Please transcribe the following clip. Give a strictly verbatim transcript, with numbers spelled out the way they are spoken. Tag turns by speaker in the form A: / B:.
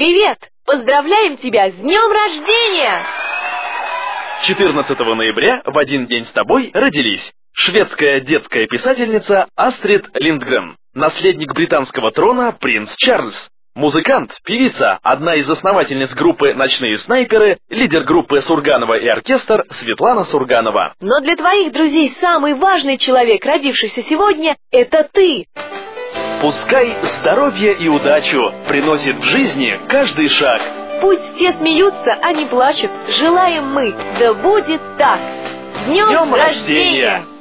A: Привет! Поздравляем тебя с днем рождения!
B: четырнадцатого ноября в один день с тобой родились шведская детская писательница Астрид Линдгрен, наследник британского трона принц Чарльз, музыкант, певица, одна из основательниц группы «Ночные снайперы», лидер группы «Сурганова и оркестр» Светлана Сурганова.
A: Но для твоих друзей самый важный человек, родившийся сегодня, это ты!
B: Пускай здоровье и удачу приносит в жизни каждый шаг.
A: Пусть все смеются, а не плачут. Желаем мы, да будет так. С днем,
B: Днем
A: рождения!
B: рождения!